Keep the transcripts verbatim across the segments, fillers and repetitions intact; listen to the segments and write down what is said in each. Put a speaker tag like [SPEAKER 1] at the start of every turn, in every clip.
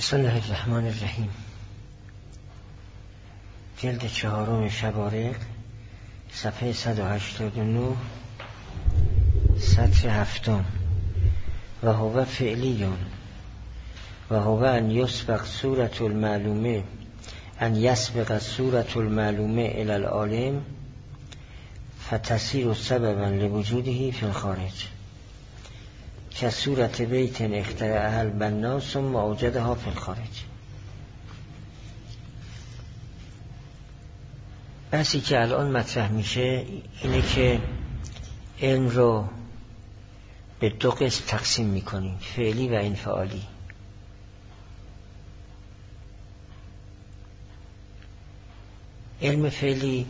[SPEAKER 1] بسم الله الرحمن الرحیم. جلد چهارم شبارق، صفحه صد و هشتاد و نه، سطر هفتم. و هو فعلیون و هو ان یسبق صورت المعلومه ان یسبق صورت المعلومه الی العالم فتصیر سببا لوجوده فی الخارج که صورت بیت اخترعها البنا ثم اوجدها فی الخارج. بحثی که الان مطرح میشه اینه که علم رو به دو قسم تقسیم میکنیم، فعلی و انفعالی. علم فعلی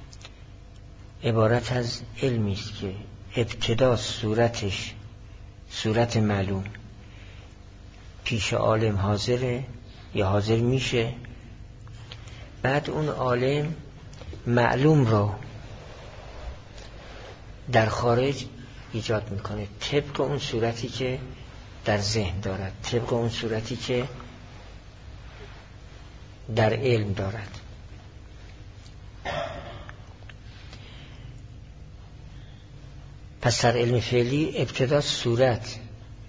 [SPEAKER 1] عبارت از علمی است که ابتدا صورتش صورت معلوم پیش عالم حاضره یا حاضر میشه، بعد اون عالم معلوم رو در خارج ایجاد میکنه طبق اون صورتی که در ذهن دارد، طبق اون صورتی که در علم دارد. پس در علم فعلی ابتدا صورت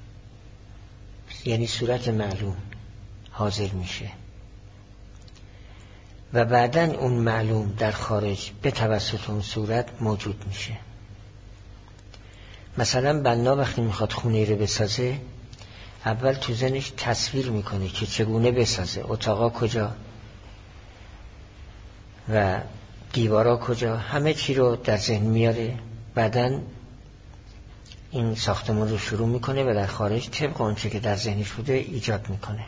[SPEAKER 1] یعنی صورت معلوم حاضر میشه و بعداً اون معلوم در خارج به توسط اون صورت موجود میشه. مثلا بنا وقتی میخواد خونه رو بسازه، اول تو ذهنش تصویر میکنه که چگونه بسازه، اتاقا کجا و دیوارا کجا، همه چی رو در ذهن میاره. بعداً این ساختمان رو شروع میکنه و در خارج طبق آنچه که در ذهنش بوده ایجاد میکنه.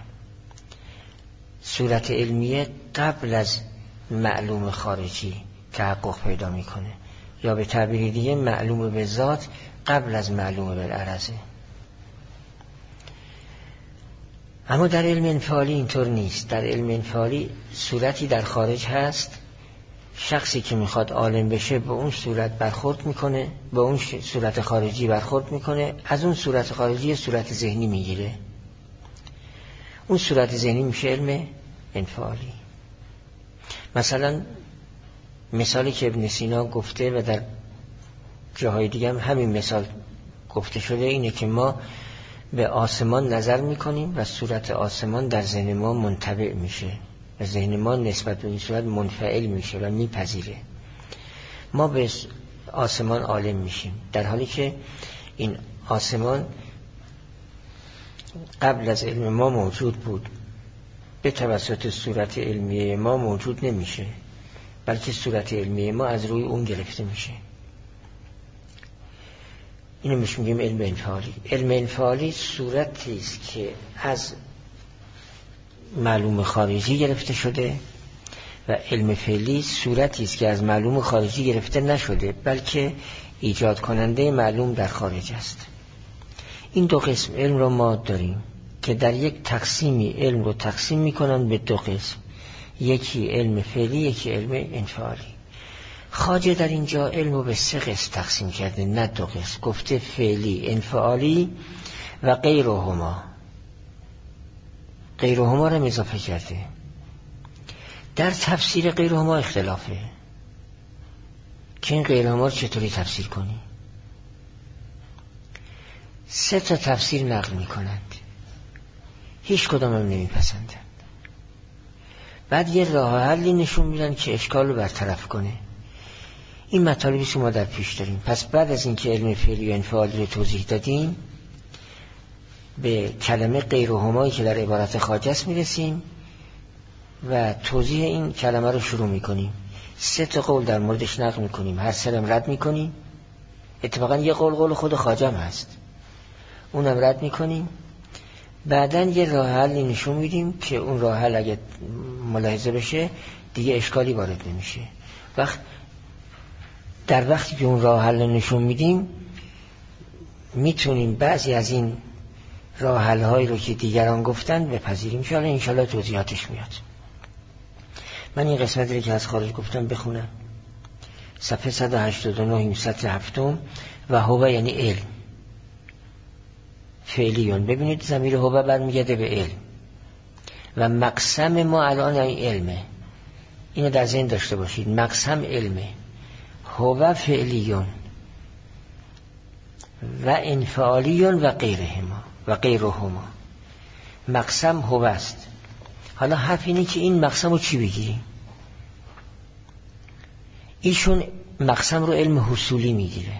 [SPEAKER 1] صورت علمیه قبل از معلوم خارجی تحقق پیدا میکنه، یا به تعبیر دیگه معلوم به ذات قبل از معلوم بالعرضه. اما در علم انفعالی اینطور نیست. در علم انفعالی صورتی در خارج هست، شخصی که میخواد عالم بشه به اون صورت برخورد میکنه، به اون صورت خارجی برخورد میکنه، از اون صورت خارجی صورت ذهنی میگیره، اون صورت ذهنی میشه علم انفعالی. مثلا مثالی که ابن سینا گفته و در جاهای دیگه هم همین مثال گفته شده اینه که ما به آسمان نظر میکنیم و صورت آسمان در ذهن ما منطبع میشه و ذهن ما نسبت به این صورت منفعل میشه و میپذیره. ما به آسمان عالم میشیم، در حالی که این آسمان قبل از علم ما موجود بود، به توسط صورت علمیه ما موجود نمیشه، بلکه صورت علمیه ما از روی اون گرفته میشه. اینو میش میگیم علم انفعالی. علم انفعالی صورتی است که از معلوم خارجی گرفته شده و علم فعلی صورتی است که از معلوم خارجی گرفته نشده، بلکه ایجاد کننده معلوم در خارج است. این دو قسم علم رو ما داریم که در یک تقسیمی علم رو تقسیم میکنن به دو قسم، یکی علم فعلی، یکی علم انفعالی. خواجه در اینجا علم رو به سه قسم تقسیم کرده، نه دو قسم. گفته فعلی، انفعالی و غیرهما. غیرهما رو اضافه کرده. در تفسیر غیرهما اختلافه که این غیرهما رو چطوری تفسیر کنی. سه تا تفسیر نقل می کنند، هیچ کدام هم نمی پسندند. بعد یه راه حلی نشون میدن که اشکال رو برطرف کنه. این مطالبی که ما در پیش داریم. پس بعد از اینکه علم فعلی و انفعالی رو توضیح دادیم، به کلمه غیرهمایی که در عبارت خواجه است میرسیم و توضیح این کلمه رو شروع میکنیم. سه تا قول در موردش نقل میکنیم، هر سرم رد میکنیم. اتفاقا یه قول قول خود خواجه هم هست، اونم رد میکنیم. بعدن یه راه حلی نشون میدیم که اون راه حل اگه ملاحظه بشه دیگه اشکالی وارد نمیشه. وقت در وقتی که اون راه حل نشون میدیم میتونیم بعضی از این راه حل هایی رو که دیگران گفتن بپذیریم. انشاءالله انشاءالله توضیحاتش میاد. من این قسمتی که از خارج گفتم بخونم. صفحه صد و هشتاد و نه سطر هفتم. و هو یعنی علم فعلیون. ببینید ضمیر هو برمیگرده به علم. و مقسم ما الان علمه. اینو در ذهن داشته باشید، مقسم علمه. هو فعلیون و انفعالیون و غیرهما و غیرهما. مقسم هو است. حالا حرف اینه که این مقسم رو چی بگیریم؟ ایشون مقسم رو علم حصولی میگیره.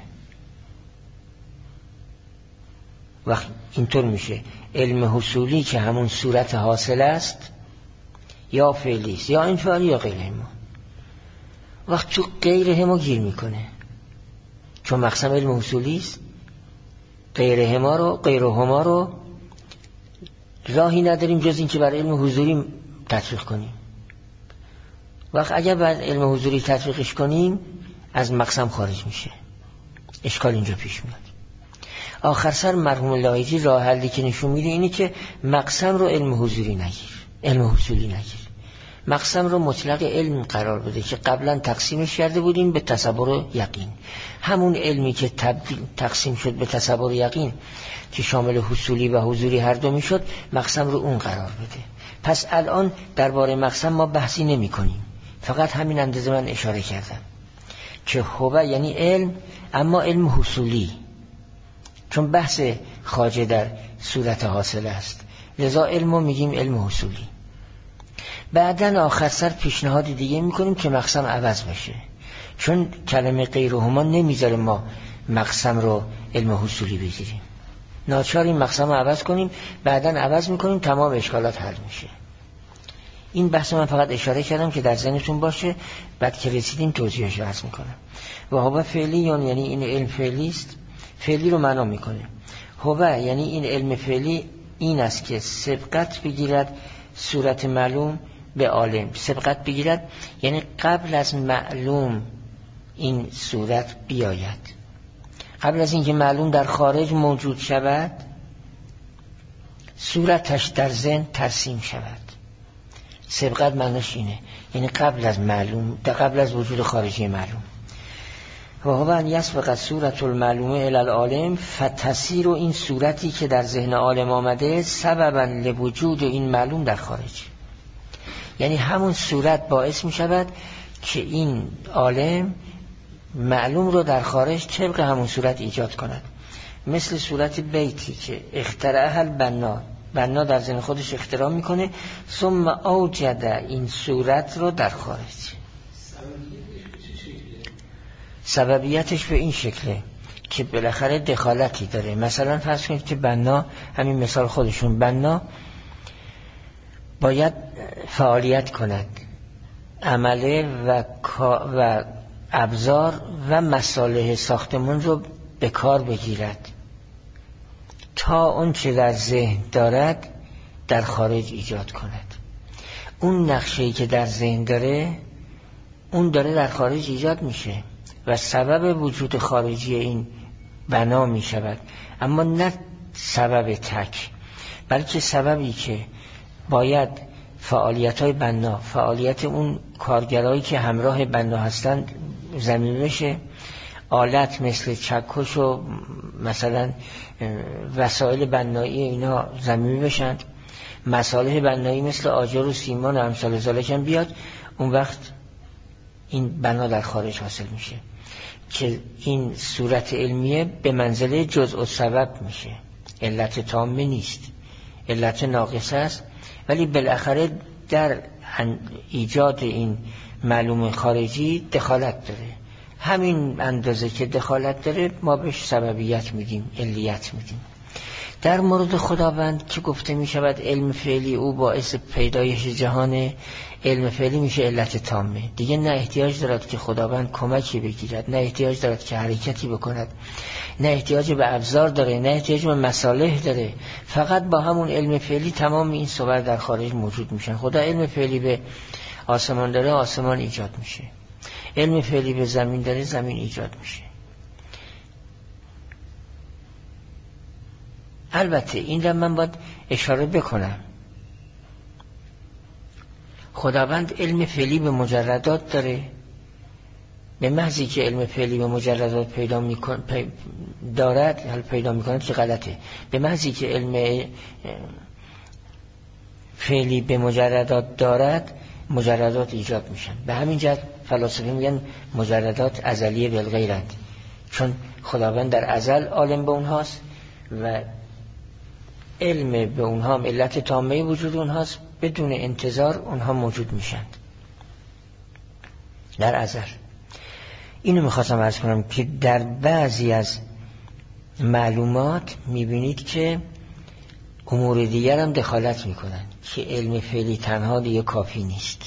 [SPEAKER 1] وقت اینطور میشه علم حصولی که همون صورت حاصل است یا فعلی است یا انفعالی یا غیرهما. وقت تو غیرهما گیر میکنه چون مقسم علم حصولی است. غیرهما رو غیرهما رو راهی نداریم جز این که بر علم حضوری تطبیق کنیم. وقت اگر بر علم حضوری تطبیقش کنیم از مقسم خارج میشه. اشکال اینجا پیش میاد. آخر سر مرحوم لایجی راه حلی که نشون میده اینه که مقسم رو علم حضوری نگیر، علم حصولی نگیر. مقسم رو مطلق علم قرار بده که قبلا تقسیمش کرده بودیم به تصور و یقین. همون علمی که تبدیل تقسیم شد به تصور و یقین که شامل حصولی و حضوری هر دو میشد، مقسم رو اون قرار بده. پس الان درباره مقسم ما بحثی نمی کنیم، فقط همین اندازه من اشاره کردم که هو یعنی علم، اما علم حصولی، چون بحث خواجه در صورت حاصل است، لذا علمو میگیم علم حصولی. بعدن آخر سر پیشنهاد دیگه میکنیم که مقسم عوض بشه، چون کلمه غیرهما نمیذاره ما مقسم رو علم حصولی بگیریم. ناچار این مقسم رو عوض کنیم، بعدن عوض میکنیم، تمام اشکالات حل میشه. این بحث من فقط اشاره کردم که در ذهنتون باشه، بعد که رسیدیم توضیحش رو عرض میکنم. و هو فعلی یعنی این علم فعلی است. فعلی رو معنا میکنه. هو یعنی این علم فعلی این است که سبقت بگیرد صورت معلوم به عالم. سبقت بگیرد یعنی قبل از معلوم این صورت بیاید، قبل از اینکه معلوم در خارج موجود شود صورتش در ذهن ترسیم شود. سبقت معناش اینه، یعنی قبل از معلوم، قبل از وجود خارجی معلوم. و هو ان یسبق صورت المعلومه الی العالم فتسیر، و این صورتی که در ذهن عالم آمده سببا لوجود این معلوم در خارج، یعنی همون صورت باعث می شود که این عالم معلوم رو در خارج طبق همون صورت ایجاد کند. مثل صورت بیتی که اخترعه البنا، بنا در ذهن خودش اختراع میکنه، ثم اوجد این صورت رو در خارج. سببیتش به این شکله که بالاخره دخالتی داره. مثلا فرض کنید که بنا، همین مثال خودشون، بنا باید فعالیت کند، عمله و و ابزار و مصالح ساختمان رو به کار بگیرد تا اون چه در ذهن دارد در خارج ایجاد کند. اون نقشه‌ای که در ذهن داره اون داره در خارج ایجاد میشه و سبب وجود خارجی این بنا می شود، اما نه سبب تک، بلکه سببی که باید فعالیت های بنا، فعالیت اون کارگرایی که همراه بنا هستند ضمیمه بشه. آلت مثل چکش و مثلا وسایل بنایی اینا ضمیمه بشن، مصالح بنایی مثل آجر و سیمان و امثال ذالک هم بیاد. اون وقت این بنا در خارج حاصل میشه که این صورت علمیه به منزله جزء و سبب میشه. علت تامه نیست، علت ناقصه است، ولی بالاخره در ایجاد این معلوم خارجی دخالت داره. همین اندازه که دخالت داره ما بهش سببیت میدیم، علیت میدیم. در مورد خداوند که گفته میشود علم فعلی او باعث پیدایش جهانه، علم فعلی میشه علت تامه. دیگه نه احتیاج دارد که خداوند کمکی بگیرد، نه احتیاج دارد که حرکتی بکند، نه احتیاج به ابزار داره، نه احتیاج به مصالح داره. فقط با همون علم فعلی تمام این صور در خارج موجود میشن. خدا علم فعلی به آسمان داره، آسمان ایجاد میشه. علم فعلی به زمین داره، زمین ایجاد میشه. البته این را من باید اشاره بکنم، خداوند علم فعلی به مجردات داره. به محضی که علم فعلی به مجردات پیدا میکن پی دارد، حال پیدا میکنه که غلطه. به محضی که علم فعلی به مجردات دارد مجردات ایجاد میشن. به همین جهت فلاسفه میگن مجردات ازلیه بالغیرند، چون خداوند در ازل عالم به اونهاست و علم به اونها هم علت تامه وجود اونهاست، بدون انتظار اونها موجود میشن در ازل. اینو میخواستم عرض کنم که در بعضی از معلومات میبینید که امور دیگر هم دخالت میکنن که علم فعلی تنها دیگه کافی نیست،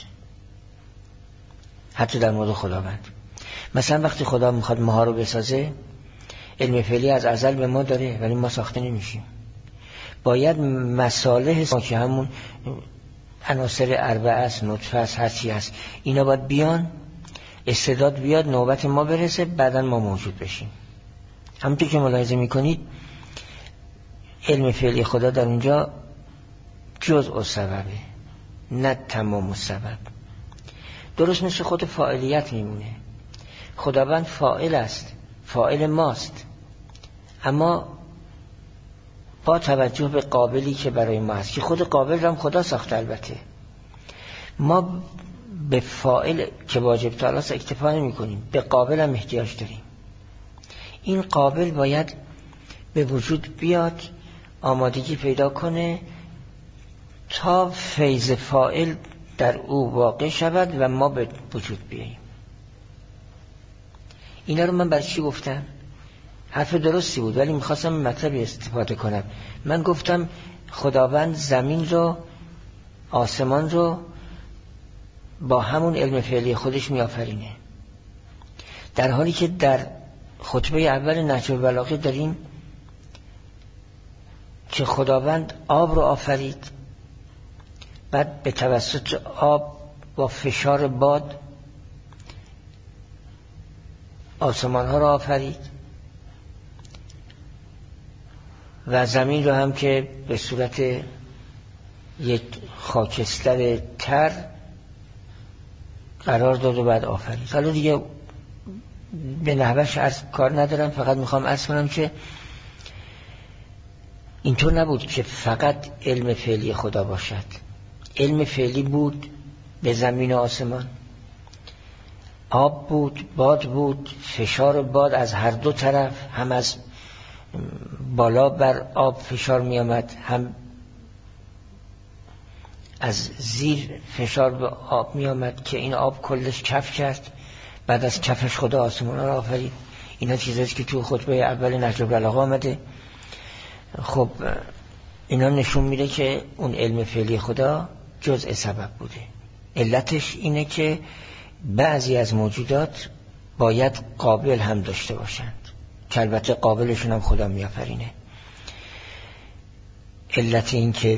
[SPEAKER 1] حتی در مورد خداوند. مثلا وقتی خدا میخواد ماها رو بسازه، علم فعلی از ازل به ما داره ولی ما ساخته نمیشیم. باید مصالح ما که همون عناصر اربعه است، نطفه است، هر چی است، اینا باید بیان، استعداد بیاد، نوبت ما برسه، بعداً ما موجود بشیم. همونطور که ملاحظه میکنید علم فعلی خدا در اونجا جزء سببه، نه تمام سبب. درست مثل خود فاعلیت میمونه. خداوند فاعل است، فاعل ماست، اما با توجه به قابلی که برای ما هست، که خود قابل رو هم خدا ساخته. البته ما به فاعل که واجب تعالی است اکتفا نمی کنیم، به قابل هم احتیاج داریم. این قابل باید به وجود بیاد، آمادگی پیدا کنه تا فیض فاعل در او واقع شود و ما به وجود بیاییم. اینا رو من برای چی گفتم؟ حرف درستی بود ولی میخواستم مطلبی استفاده کنم. من گفتم خداوند زمین رو، آسمان رو با همون علم فعلی خودش میآفرینه، در حالی که در خطبه اول نهج البلاغه داریم که خداوند آب رو آفرید، بعد به توسط آب با فشار باد آسمان ها رو آفرید و زمین رو هم که به صورت یک خاکستر تر قرار داد و بعد آفرید. حالا دیگه به نحوش عرض کار ندارم، فقط میخوام عرض کنم که اینطور نبود که فقط علم فعلی خدا باشد. علم فعلی بود به زمین و آسمان، آب بود، باد بود، فشار باد از هر دو طرف، هم از بالا بر آب فشار می آمد، هم از زیر فشار به آب می آمد که این آب کلش کف کرد، بعد از کفش خدا آسمان را آفرید. اینا چیزاییست که تو خطبه اول نهج البلاغه آمده. خب اینا نشون میده که اون علم فعلی خدا جزء سبب بوده. علتش اینه که بعضی از موجودات باید قابل هم داشته باشند که البته قابلشون هم خدا میآفرینه. علت این که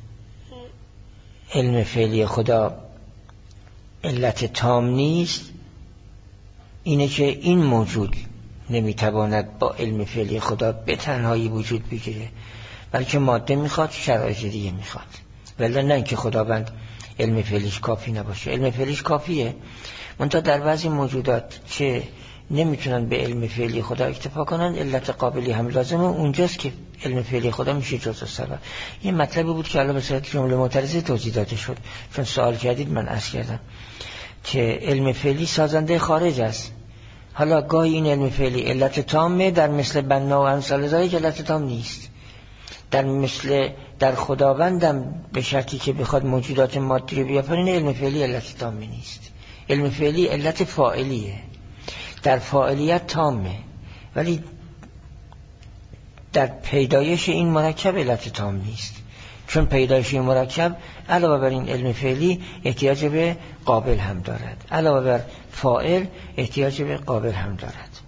[SPEAKER 1] علم فعلی خدا علت تام نیست اینه که این موجود نمیتواند با علم فعلی خدا به تنهایی وجود بگیره، بلکه ماده میخواد، شرایط دیگه میخواد. ولی نه اینکه خداوند علم فعلیش کافی نباشه، علم فعلیش کافیه، منتها در بعضی موجودات که نمیتونن به علم فعلی خدا اکتفا کنن علت قابلی هم لازمه، اونجاست که علم فعلی خدا میشه جزء سبب. یه مطلبی بود که الان به صورت جمله معترضه توضیح داده شد، چون سوال کردید من عرض کردم که علم فعلی سازنده خارج است. حالا گاهی این علم فعلی علت تامه، در مثل بنا و امثال ذالک علت تام نیست. در مثل در خداوندم به شرطی که بخواد موجودات مادی رو بیافرینه علم فعلی علت تامه نیست. علم فعلی علت فاعلیه، در فاعلیت تامه، ولی در پیدایش این مرکب علت تام نیست، چون پیدایش این مرکب علاوه بر این علم فعلی احتیاج به قابل هم دارد، علاوه بر فاعل احتیاج به قابل هم دارد.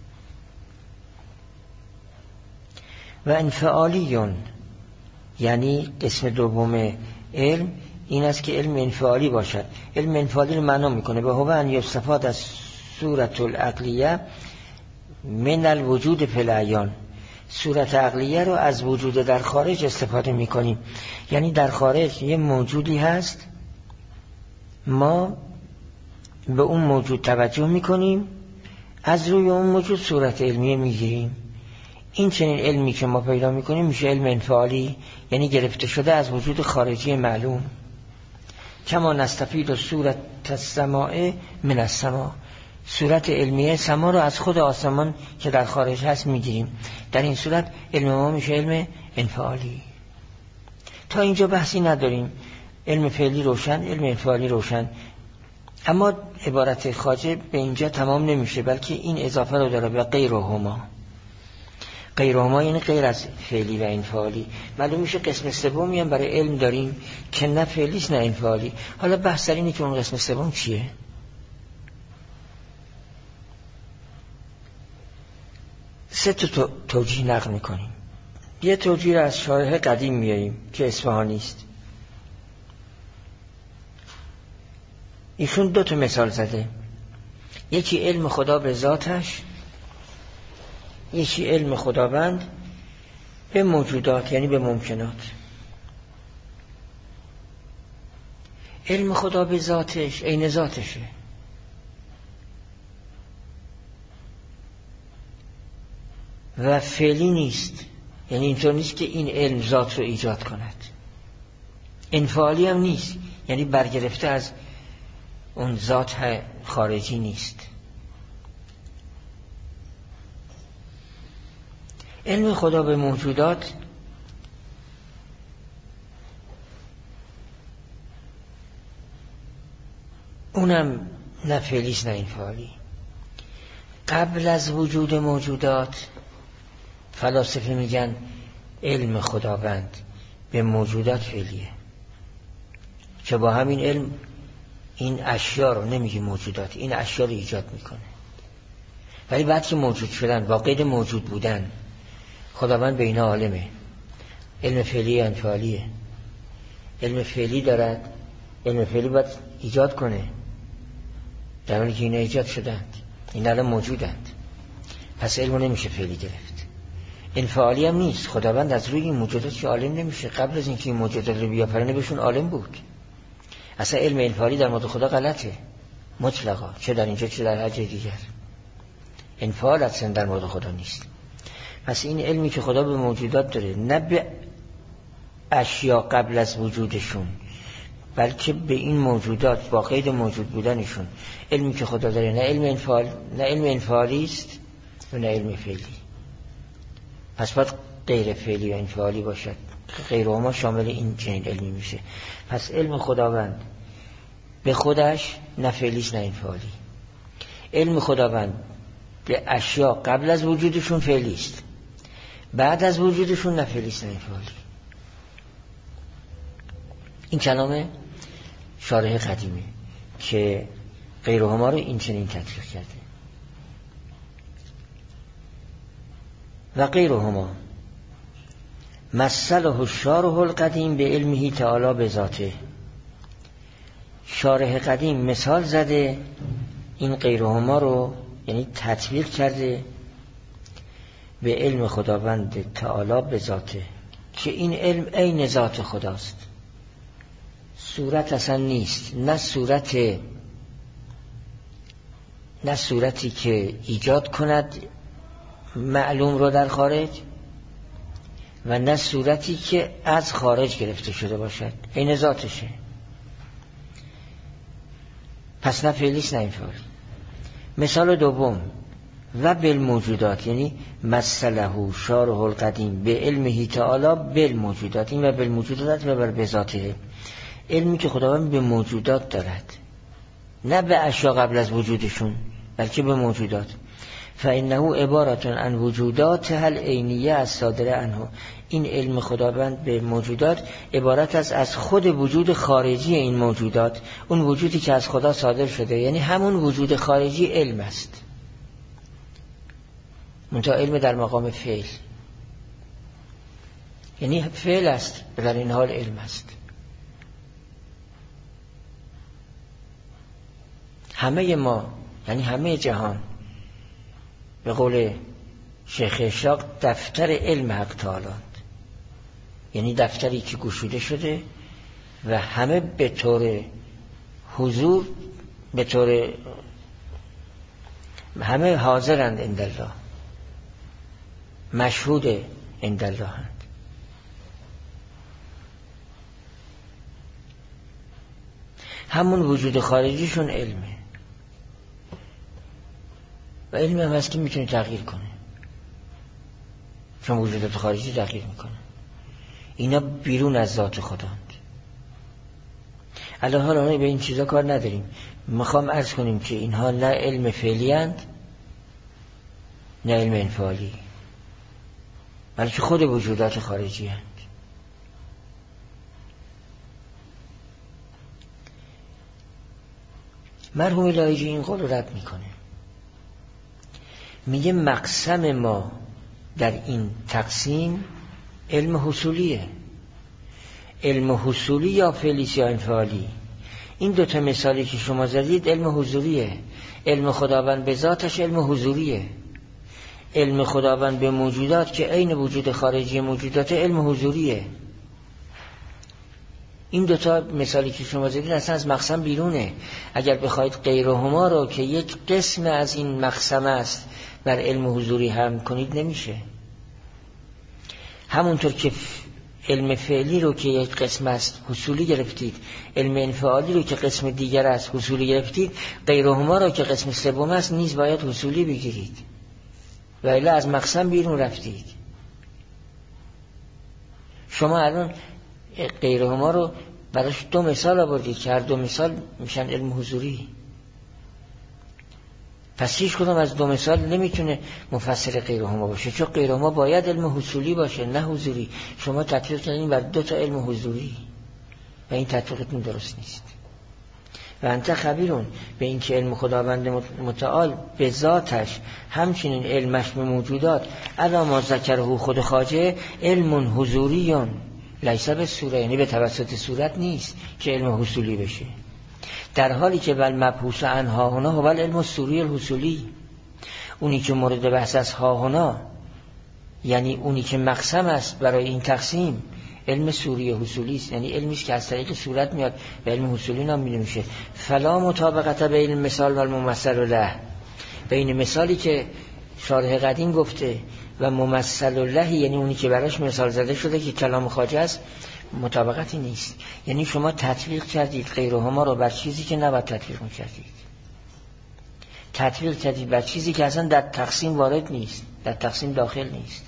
[SPEAKER 1] و انفعالیون، یعنی قسم دوم علم این است که علم انفعالی باشد. علم انفعالی رو معنا میکنه به هو ان یستفاد از صورت العقلیه من الوجود فی العیان. صورت عقلیه رو از وجود در خارج استفاده میکنیم، یعنی در خارج یه موجودی هست، ما به اون موجود توجه میکنیم، از روی اون موجود صورت علمیه میگیریم. این چنین علمی که ما پیدا میکنیم میشه علم انفعالی، یعنی گرفته شده از وجود خارجی معلوم. کما نستفید صورت السماء من السماء، صورت علمیه سما رو از خود آسمان که در خارج هست میگیریم. در این صورت علم ما میشه علم انفعالی. تا اینجا بحثی نداریم، علم فعلی روشن، علم انفعالی روشن. اما عبارت خواجه به اینجا تمام نمیشه، بلکه این اضافه رو داره به غیرهما. غیرهما یعنی غیر از فعلی و انفعالی. معلوم میشه قسم سومی هم برای علم داریم که نه فعلیست نه انفعالی. حالا بحث در اینه که اون قسم سوم چیه؟ سه تا توجیه نقل میکنیم. یه توجیه را از شارح قدیم میاریم که اصفهانی است. ایشون دو تا مثال زده، یکی علم خدا به ذاتش، یکی علم خداوند به موجودات یعنی به ممکنات. علم خدا به ذاتش عین ذاتشه، و فعلی نیست، یعنی اینطور نیست که این علم ذات رو ایجاد کند. انفعالی هم نیست، یعنی برگرفته از اون ذات خارجی نیست. علم خدا به موجودات اونم نه فعلیست نه انفعالی. قبل از وجود موجودات فلاسفه میگن علم خداوند به موجودات فعلیه، که با همین علم این اشیا رو، نمیگه موجودات، این اشیا رو ایجاد میکنه. ولی بعد که موجود شدن، با قید موجود بودن، خداوند به اینا عالمه. علم فعلی انفعالیه. علم فعلی دارد، علم فعلی باید ایجاد کنه، در حالی که اینا ایجاد شدند، اینا الان موجودند. پس علم نمیشه فعلی گرفت. انفعالی هم نیست، خداوند از روی این موجودات که عالم نمیشه، قبل از اینکه این موجودات رو بیافرینه بهشون عالم بود. اصلا علم انفعالی در مورد خدا غلطه مطلقا، چه در اینجا چه در هر جای دیگر. انفعال اصلا در مورد خدا نیست. پس این علمی که خدا به موجودات داره، نه به اشیا قبل از وجودشون، بلکه به این موجودات با قید موجود بودنشون. علمی که خدا داره نه علم انفعال، نه علم انفعالی است و نه علم فعلی. پس باید غیر فعلی و انفعالی باشد، غیرهما شامل این چنین علمی میشه. پس علم خداوند به خودش نه فعلیست نه انفعالی. علم خداوند به اشیا قبل از وجودشون فعلیست، بعد از وجودشون نه فعلیست نه انفعالی. این کلام شارح قدیمه که غیرهما رو این چنین تطبیق کرده. و غیرهما مثله الشارح القدیم به علمه تعالی به ذاته. شارح قدیم مثال زده این غیرهما رو، یعنی تطبیق کرده به علم خداوند تعالی به ذاته، که این علم عین ذات خداست. صورت اصلا نیست، نه صورت نه صورتی که ایجاد کند معلوم رو در خارج، و نه صورتی که از خارج گرفته شده باشد، عین ذاتشه. پس نه فعلیست نه انفعالی. مثال دوم و بالموجودات، یعنی مثله شارح القدیم به علمه تعالی بالموجودات. این و بالموجودات و بر بذاته، علمی که خداوند به موجودات دارد، نه به اشیا قبل از وجودشون، بلکه به موجودات. فإنه عبارت عن وجودات هل عینیه از صادره عنه. این علم خداوند به موجودات عبارت است از خود وجود خارجی این موجودات، اون وجودی که از خدا صادر شده، یعنی همون وجود خارجی علم است، منتها علم در مقام فعل، یعنی فعل است در این حال علم است. همه ما، یعنی همه جهان، به قول شیخ اشراق دفتر علم حق تعالی‌اند، یعنی دفتری که گشوده شده و همه به طور حضور، به طور همه حاضرند عند الله. مشهود عند الله. همون وجود خارجیشون علمه و علم هم هست که میتونه تغییر کنه، چون وجودات خارجی تغییر میکنه. اینا بیرون از ذات خداند. الان حالا به این چیزا کار نداریم. میخوام عرض کنیم که اینها نه علم فعلی اند نه علم انفعالی، بلکه خود وجودات خارجی اند. مرحوم لایجی این قول رو رد میکنه، میگه مقسم ما در این تقسیم علم حصولیه. علم حصولی یا فعلی یا انفعالی. این دوتا مثالی که شما زدید علم حضوریه. علم خداوند به ذاتش علم حضوریه. علم خداوند به موجودات که عین وجود خارجی موجودات علم حضوریه. این دوتا مثالی که شما زدید اصلا از مقسم بیرونه. اگر بخواید غیرهما رو که یک قسم از این مقسم است بر علم حضوری هم کنید نمیشه. همونطور که علم فعلی رو که یک قسم است حصولی گرفتید، علم انفعالی رو که قسم دیگر است حصولی گرفتید، غیرهما رو که قسم سوم است نیز باید حصولی بگیرید و الا از مقسم بیرون رفتید. شما الان غیرهما رو براش دو مثال آوردید که هر دو مثال میشن علم حضوری. پس هیچ کدوم از دو مثال نمیتونه مفسر غیرهما باشه، چون غیرهما باید علم حصولی باشه نه حضوری. شما تطبیق کردین بر دو تا علم حضوری و این تطبیقتون درست نیست. و انت خبیرون به این که علم خداوند متعال به ذاتش همچنین علمش به موجودات علا ما ذکره خود خواجه علم حضوریون لیس به صورت، یعنی به توسط صورت نیست که علم حصولی بشه، در حالی که بل مبحوث عنها هنا هو علم السوری الحصولی. اونی که مورد بحث از ها هنا یعنی اونی که مقسم است برای این تقسیم علم سوری حصولی است، یعنی علمی است که از طریق صورت میاد و علم حصولی نامیده میشه. فلا مطابقت بین المثال و الممثل له، بین مثالی که شارح قدیم گفته و ممثل له یعنی اونی که براش مثال زده شده که کلام خواجه است مطابقتی نیست. یعنی شما تطبیق کردید غیرهما رو بر چیزی که نباید تطبیق میکردید، تطبیق کردید بر چیزی که اصلا در تقسیم وارد نیست، در تقسیم داخل نیست.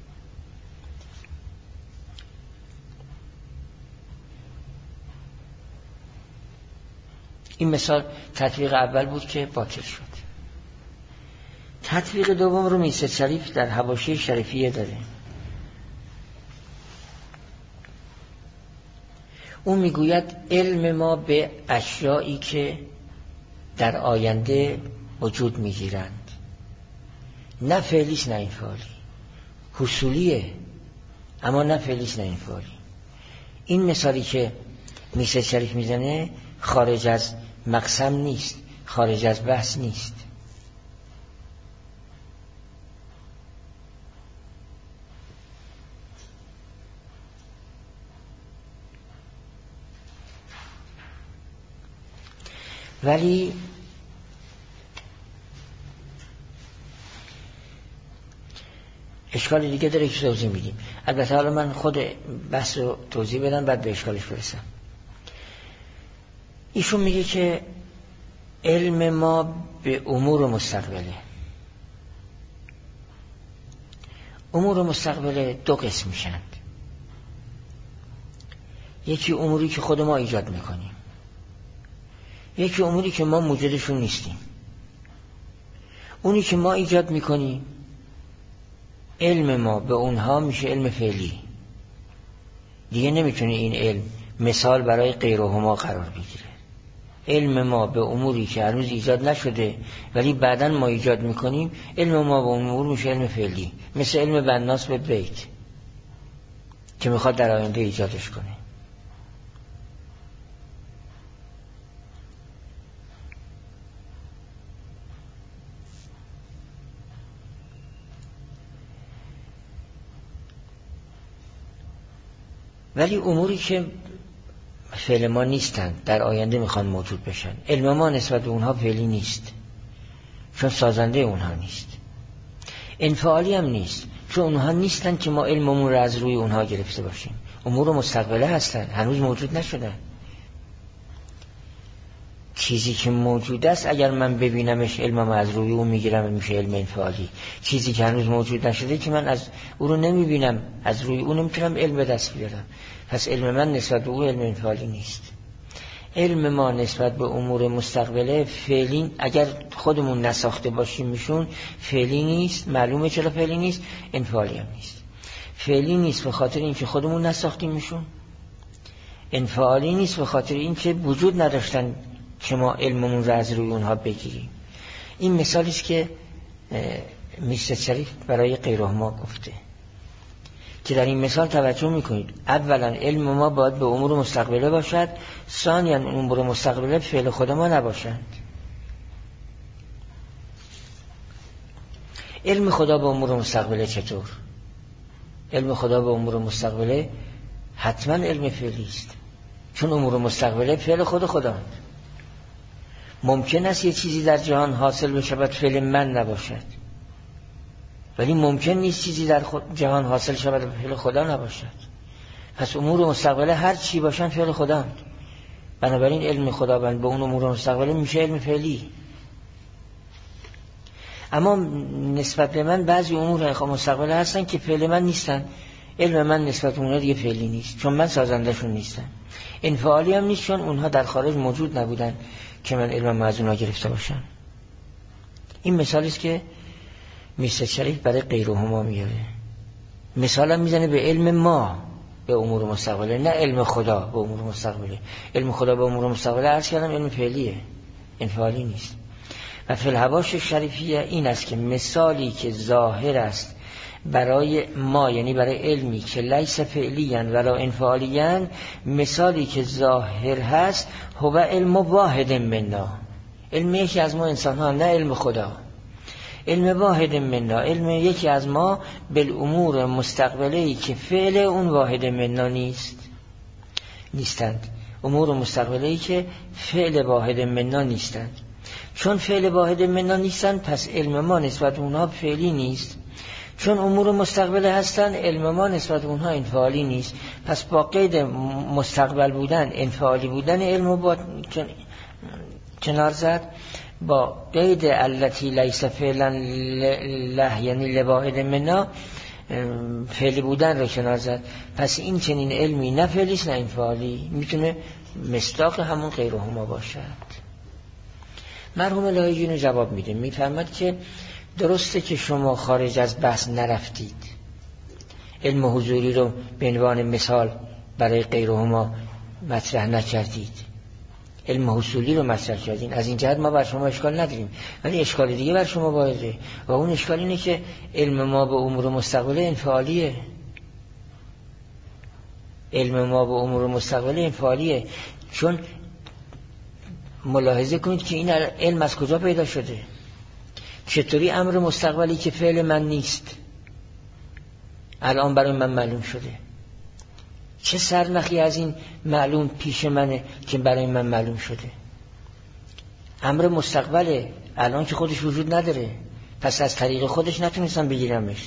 [SPEAKER 1] این مثال تطبیق اول بود که باطل شد. تطبیق دوم رو میسر شریف در حواشی شریفیه داره. اون میگوید علم ما به اشیایی که در آینده وجود میگیرند نه فعلیش نه انفعالی، حصولیه اما نه فعلیش نه انفعالی. این مثالی که میسر شریف میزنه خارج از مقسم نیست، خارج از بحث نیست. ولی اشکال دیگه داره که توضیح میدیم. البته حالا من خود بحث رو توضیح بدم بعد به اشکالش برسم. ایشون میگه که علم ما به امور مستقبله. امور مستقبله دو قسم میشند. یکی اموری که خود ما ایجاد میکنیم، یکی اموری که ما موجودشون نیستیم. اونی که ما ایجاد میکنیم علم ما به اونها میشه علم فعلی. دیگه نمیتونه این علم مثال برای غیرهما قرار بگیره. علم ما به اموری که هنوز ایجاد نشده ولی بعداً ما ایجاد میکنیم، علم ما به امور میشه علم فعلی، مثل علم بناس به بیت که میخواد در آینده ایجادش کنه. ولی اموری که فعل ما نیستند در آینده میخوان موجود بشن، علم ما نسبت به اونها فعلی نیست چون سازنده اونها نیست. انفعالی هم نیست، چون اونها نیستن که ما علممون رو از روی اونها گرفته باشیم. امور مستقبله هستن، هنوز موجود نشدن. چیزی که موجود است اگر من ببینمش علمم از روی اون میگیرم، میشه علم انفعالی. چیزی که هنوز موجود نشده که من از او رو نمیبینم، از روی اون نمیتونم علم به دست بیارم. پس علم من نسبت به او علم انفعالی نیست. علم ما نسبت به امور مستقبله فعلی، اگر خودمون نساخته باشیم میشون فعلی نیست. معلومه چرا فعلی نیست؟ انفعالی هم نیست. فعلی نیست به خاطر اینکه خودمون نساختیم میشون، انفعالی نیست به خاطر اینکه وجود نداشتن که ما علممون رو از روی اونها بگیریم. این مثالی است که میرزا شریف برای غیرهما گفته که در این مثال توجه میکنید اولا علم ما باید به امور مستقبله باشد، ثانیاً امور مستقبله فعل خود ما نباشند. علم خدا به امور مستقبله چطور؟ علم خدا به امور مستقبله حتما علم فعلی است، چون امور مستقبله فعل خود خداست. ممکن است یه چیزی در جهان حاصل بشود فعل من نباشد، ولی ممکن نیست چیزی در جهان حاصل شود فعل خدا نباشد. پس امور مستقبله هر چی باشن فعل خدا. بنابراین علم خداوند به اون امور مستقبله میشه علم فعلی. اما نسبت به من بعضی امور مستقبله هستن که فعل من نیستن، علم من نسبت به اونها دیگه فعلی نیست، چون من سازندشون نیستم. انفعالی هم نیست، چون اونها در خارج موجود نبودن که من علم از اونها گرفته باشم. این مثالی است که میرزا شریف برای غیرهما میاره. مثال هم میزنه به علم ما به امور مستقبله، نه علم خدا به امور مستقبله. علم خدا به امور مستقبله عرض کردم علم فعلیه، انفعالی نیست. و فی الحواش شریفیه این است که مثالی که ظاهر است برای ما، یعنی برای علمی که لیس فعلیان ولا انفعالیان، مثالی که ظاهر هست هو علم واحد منا، علم یکی از ما انسان ها، نه علم خدا. علم واحد منا، علم یکی از ما بالامور مستقبله‌ای که فعل اون واحد منا نیست نیستند امور مستقبله‌ای که فعل واحد منا نیستند. چون فعل واحد منا نیستند پس علم ما نسبت اونها فعلی نیست. چون امور مستقبله هستن علم ما نسبت اونها انفعالی نیست. پس با قید مستقبل بودن، انفعالی بودن علم با کنار زد، با قید التی لیس فعلا له یعنی لواحد منا فعلی بودن رو کنار زد. پس این چنین علمی نه فعلی است نه انفعالی، میتونه مصداق همون غیرهما باشد. مرحوم لاهیجانی جواب میده، میفرماد که درسته که شما خارج از بحث نرفتید، علم حضوری رو به عنوان مثال برای غیرهما مطرح نکردید، علم حصولی رو مطرح کردین. از این جهت ما بر شما اشکال نداریم، ولی اشکال دیگه بر شما وارده و اون اشکال اینه که علم ما به امور مستقبله انفعالیه. علم ما به امور مستقبله انفعالیه. چون ملاحظه کنید که این علم از کجا پیدا شده؟ چطوری امر مستقبلی که فعل من نیست الان برای من معلوم شده؟ چه سرنخی از این معلوم پیش منه که برای من معلوم شده؟ امر مستقبله الان که خودش وجود نداره، پس از طریق خودش نتونستم بگیرمش.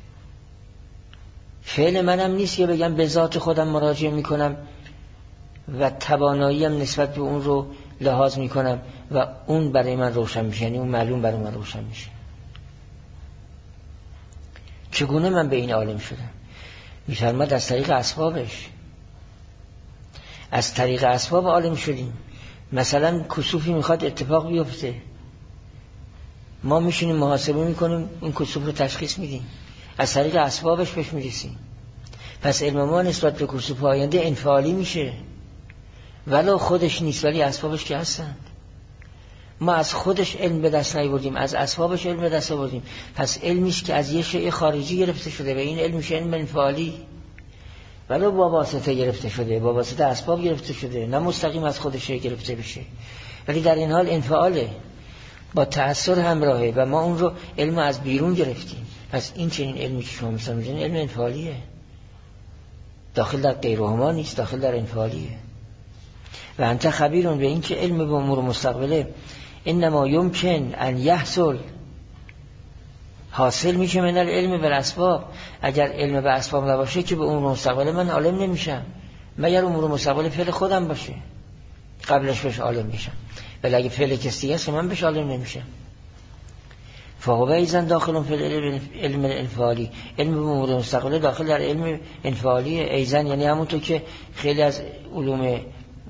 [SPEAKER 1] فعل منم نیست که بگم به ذات خودم مراجعه میکنم و تواناییم نسبت به اون رو لحاظ میکنم و اون برای من روشن میشه، یعنی اون معلوم برای من روشن میشه. چگونه من به این عالم شدم؟ میفرماد از طریق اسبابش. از طریق اسباب عالم شدیم. مثلا کسوفی میخواد اتفاق بیفته، ما میشینیم محاسبه میکنیم، این کسوف رو تشخیص میدیم، از طریق اسبابش بهش میرسیم. پس علم ما نسبت به کسوف آینده انفعالی میشه، ولو خودش نیست ولی اسبابش که هستند. ما از خودش علم به دست نیاوردیم، از اسبابش علم به دست آوردیم. پس علمیش که از یه شیء خارجی گرفته شده و این علم میشه علم انفعالی، ولو با واسطه گرفته شده، با واسطه اسباب گرفته شده، نه مستقیم از خودش گرفته بشه، ولی در این حال انفعاله، با تأثیر همراهه و ما اون رو علم از بیرون گرفتیم. پس این چنین علمی که شما مثلا می‌گین علم انفعالیه، داخل در غیرهما نیست، داخل در انفعالیه. و انت خبیرون به این که علم به امور مستقبله انما یمکن ان یحصل حاصل میشه من العلم بالاسباب. اگر علم به اسباب نباشه که به امور مستقبل من عالم نمیشم، مگر امور مستقبل فعل خودم باشه قبلش بهش عالم میشم، ولی اگه فعل کسی هست من بهش عالم نمیشم. فهو ایزن داخل فی علم الانفعالی، علم به امور مستقبل داخل در علم انفعالی. ایزن یعنی همونطور که خیلی از علوم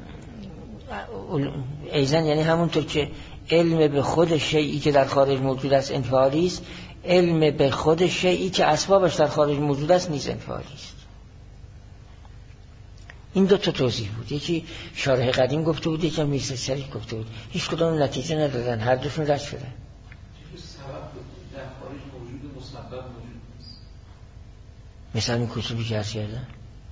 [SPEAKER 1] ایزن یعنی همونطور که علم به خود شیئی که در خارج موجود است انفعالی است، علم به خود شیئی که اسبابش در خارج موجود است نیز انفعالی است. این دو تا توضیح بود، یکی شارح قدیم گفته بود، یکی میرزا شریف گفته بود. هیچ کدام نتیجه ندادن، هر دوشون رد شدن.
[SPEAKER 2] در خارج موجود مسبب موجود نیست.
[SPEAKER 1] مثلا این کتبی که عرض کردن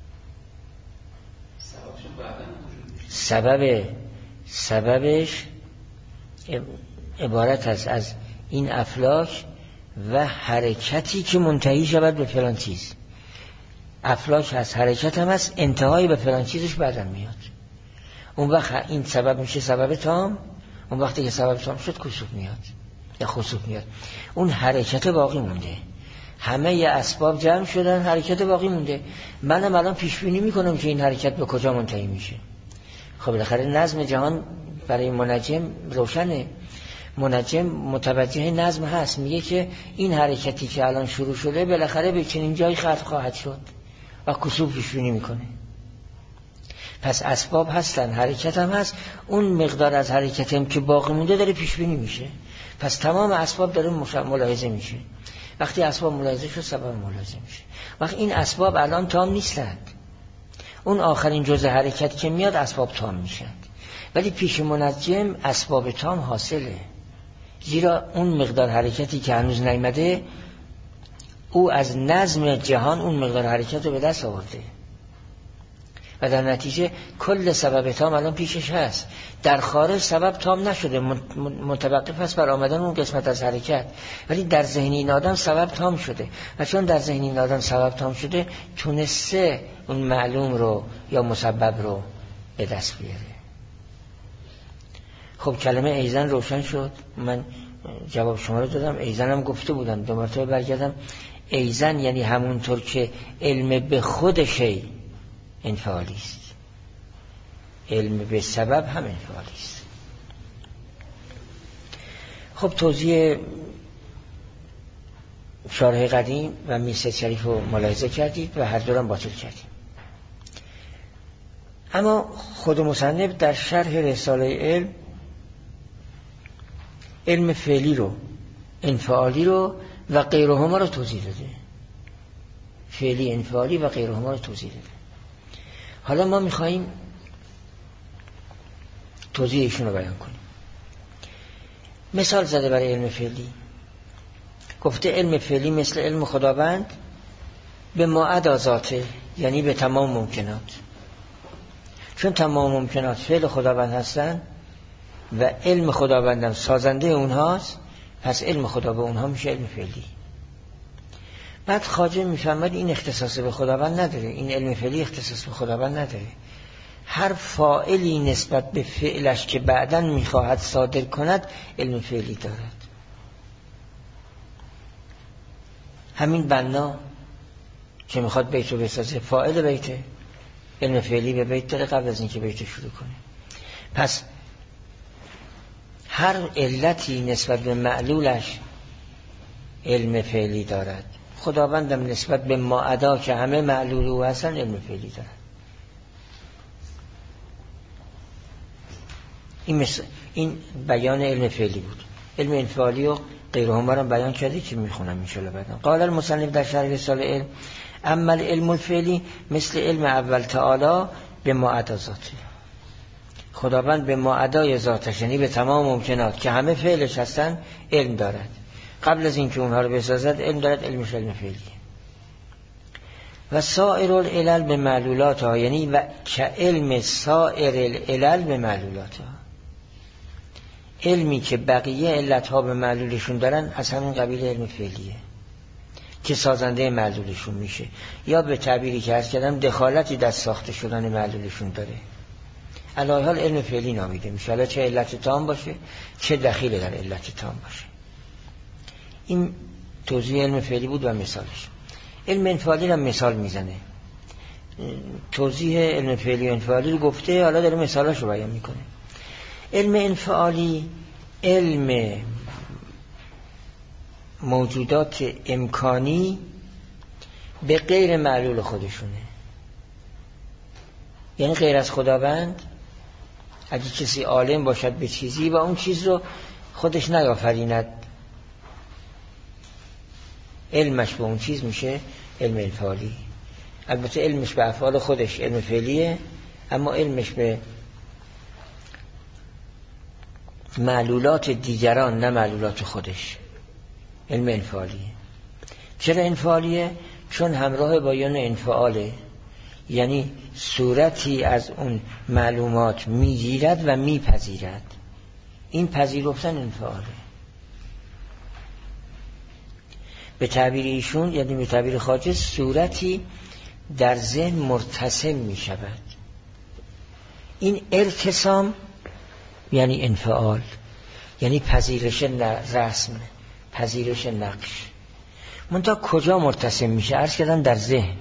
[SPEAKER 2] سببشون بعداً موجود نیست.
[SPEAKER 1] سبب سببش عبارت است از این افلاک و حرکتی که منتهی شود به فلان چیز. افلاک هست، حرکت هم هست، انتهایی به فلان چیزش بعداً میاد. اون وقت این سبب میشه سبب تام. اون وقتی که سبب تام شد کسوف میاد یا خسوف میاد. اون حرکت باقی مونده، همه ی اسباب جمع شدن، حرکت باقی مونده. منم الان پیش بینی میکنم که این حرکت به کجا منتهی میشه. خب بالاخره نظم جهان برای منجم روشنه. منجم متوجه نظم هست، میگه که این حرکتی که الان شروع شده بالاخره به چنین جایی ختم خواهد شد و کسوف پیش بینی میکنه. پس اسباب هستن، حرکت هم هست، اون مقدار از حرکت هم که باقی مونده داره پیش بینی میشه. پس تمام اسباب داره ملاحظه میشه. وقتی اسباب ملاحظه شد سبب ملاحظه میشه. وقتی این اسباب الان تام نیستند، اون آخرین جزء حرکت که میاد اسباب تام میشن، ولی پیش منجم اسباب تام حاصله، زیرا اون مقدار حرکتی که هنوز نیامده او از نظم جهان اون مقدار حرکت رو به دست آورده و در نتیجه کل سبب تام الان پیشش هست. در خارج سبب تام نشده، متوقف است بر آمدن اون قسمت از حرکت، ولی در ذهن این آدم سبب تام شده و چون در ذهن این آدم سبب تام شده تونسته اون معلوم رو یا مسبب رو به دست بیاره. خب کلمه ایزن روشن شد. من جواب شما رو دادم. ایزن هم گفته بودم، دو مرتبه برگردم. ایزن یعنی همونطور که علم به خود شی انفعالی است، علم به سبب هم انفعالی است. خب توضیح شارح قدیم و میرزا شریف رو ملاحظه کردید و هر دو هم باطل کردیم. اما خود مصنف در شرح رساله علم علم فعلی رو، انفعالی رو و غیرهما رو توضیح داده. فعلی، انفعالی و غیرهما رو توضیح داده. حالا ما میخواییم توضیحشون رو بیان کنیم. مثال زده برای علم فعلی. گفته علم فعلی مثل علم خداوند به ما عدا ذاته، یعنی به تمام ممکنات. چون تمام ممکنات فعل خداوند هستن و علم خداوندم سازنده اونهاست، پس علم خدا به اونها میشه علم فعلی. بعد خواجه میفهمد این اختصاص به خداوند نداره، این علم فعلی اختصاص به خداوند نداره. هر فاعلی نسبت به فعلش که بعداً میخواهد صادر کند علم فعلی دارد. همین بنا که میخواد بیت رو بسازه، فاعل بیته، علم فعلی به بیت داره قبل از اینکه بیت شروع کنه. پس هر علتی نسبت به معلولش علم فعلی دارد. خداوندم نسبت به ما عدا که همه معلول او هستن علم فعلی دارد. این, مثل این بیان علم فعلی بود. علم انفعالی و غیرهما را بیان کردی که میخونم انشاءالله بعدا. قال المصنف در شرح رساله علم اما العلم الفعلی مثل علم اول تعالی به ما عدا ذاته. خداوند به ما عدای ذاتش، یعنی به تمام ممکنات که همه فعلش هستن علم دارد. قبل از اینکه اونها رو بسازد علم دارد، علمش علم فعلی. و سائر العلل به معلولات ها، یعنی و که علم سائر العلل به معلولات ها، علمی که بقیه علت ها به معلولشون دارن از همین قبیل علم فعلیه که سازنده معلولشون میشه، یا به تعبیری که عرض کردم دخالتی در ساخته شدن معلولشون داره. علاوه حال علم فعلی نامیده میشه، حالا چه علت تام باشه چه دخیل در علت تام باشه. این توضیح علم فعلی بود و مثالش. علم انفعالی هم مثال میزنه، توضیح علم فعلی و انفعالی رو گفته، حالا داره مثالش رو بیان میکنه. علم انفعالی علم موجودات امکانی به غیر معلول خودشونه، یعنی غیر از خداوند اگه کسی عالم باشد به چیزی و اون چیز رو خودش نیافریند، علمش به اون چیز میشه علم انفعالی. البته علمش به افعال خودش علم فعلیه، اما علمش به معلولات دیگران نه معلولات خودش علم انفعالیه. چرا انفعالیه؟ چون همراه با یون انفعاله، یعنی صورتی از اون معلومات میگیرد و میپذیرد. این پذیرفتن انفعاله. به تعبیر ایشون، یعنی به تعبیر خواجه، صورتی در ذهن مرتسم می شود. این ارتسام یعنی انفعال، یعنی پذیرش رسم، پذیرش نقش. منتها کجا مرتسم میشه؟ عرض کردم در ذهن.